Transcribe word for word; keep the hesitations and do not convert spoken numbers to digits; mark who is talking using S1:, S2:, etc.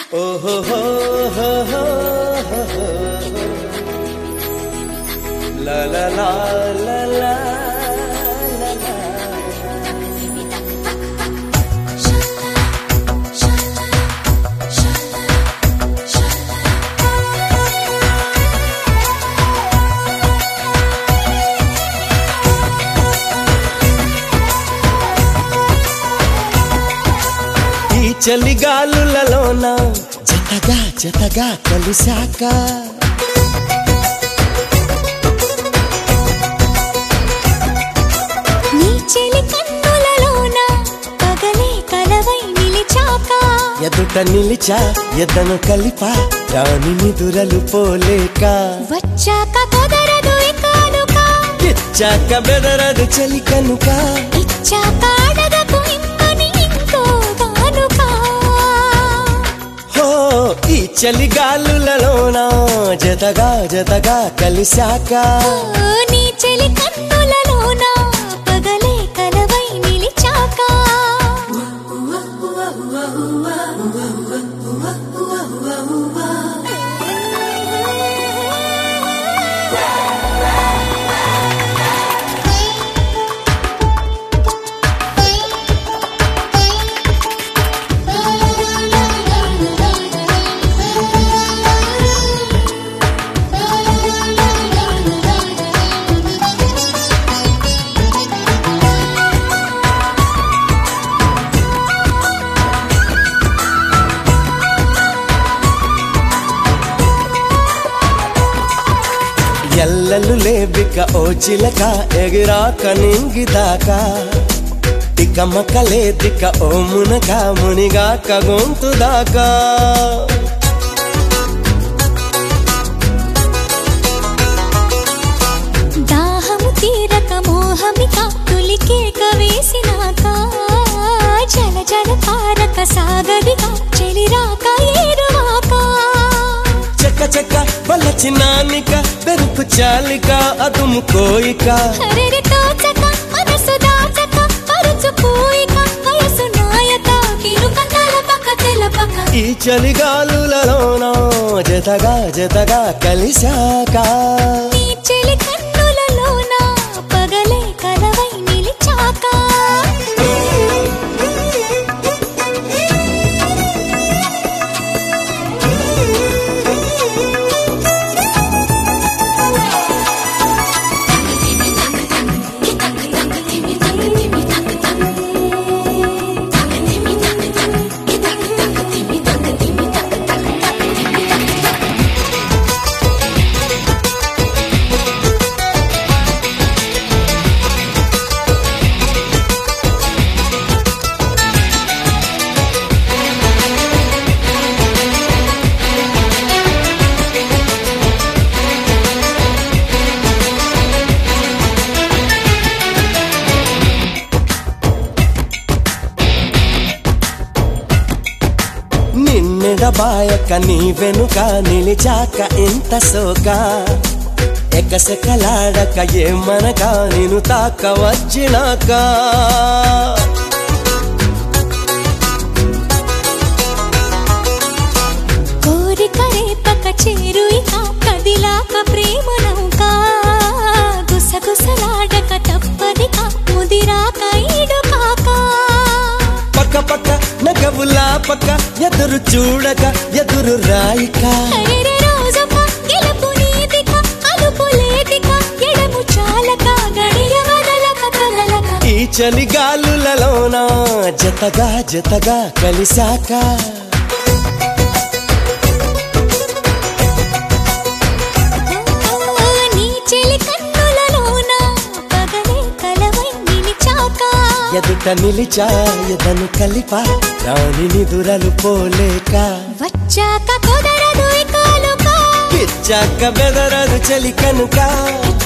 S1: ఓహో హో హో హో హో లా లా లా లా లా చలిగాలులలోన జతగా జతగా కలిసాక
S2: నీ చెలి కన్నులలోన పగలే కలవై నిలిచాక
S1: ఎదుట నిలిచా ఎదను కలిపా రాని నిదురలు పోలేక
S2: వచ్చాక కుదరదు ఇకానుక
S1: ఇచ్చాక బెదరదు చలి కనుక
S2: ఇచ్చాక అడగకు ఇమ్మని ఇంకో కానుక
S1: ఈ చలిగాలులలోన జతగా జతగా కలిసాక
S2: నీ చెలి కన్నులలోన పగలే కలవై నిలిచాక
S1: ఎల్లలు లేబిక ఓ చిలక ఎగిరాక నింగిదాకా టికమక లేదిక ఓ మునక మునిగాక గొంతు దాకా
S2: దాహము తీరక మోహమిక తులికేక వేసినాక జల జల పారక సాగదిగా చెలిరాక ఏరువాక
S1: చెక్క చెక్క వలచినానిక పెరుపు చాలిక అదుము కోయిక
S2: హరిరి తోచక మనసు దాచక పరుచు కోయిక వయసు నాయక కిరుక తలపక తెలపక
S1: ఈ చలిగాలులలోన జతగా జతగా కలిసాక
S2: నీ చెలి కన్నులలోన పగలే కలవై నిలిచాక
S1: నిన్నెడబాయక నీ వెనుక నిలిచాక ఇంత సోక ఎకసెకలాడక ఏమనక నిన్ను తాక వచ్చినాక
S2: కోరిక రేపక చేరుయిక కదిలాక ప్రేమ నౌక గుసగుసలాడక తప్పదిక ముదిరాక ఈడుకాక
S1: పక్క పక్క నగవులాపక ఎదురు చూడక ఎదురు రాయిక
S2: హరిరి రోజుక గెలుపు నీదిక అలుపు లేదిక ఎడము చాలక గడియ వదలక కదలక
S1: ఈ చలిగాలులలోన జతగా జతగా కలిసాక
S2: నీ చెలి కన్నులలోన పగలే కలవై నిలిచాక
S1: ఎదుట నిలిచా ఎదను కలిపా రాని నిదురలు పోలేక
S2: వచ్చాక కుదరదు ఇకాలుక
S1: ఇచ్చాక బెదరదు చలి కనుక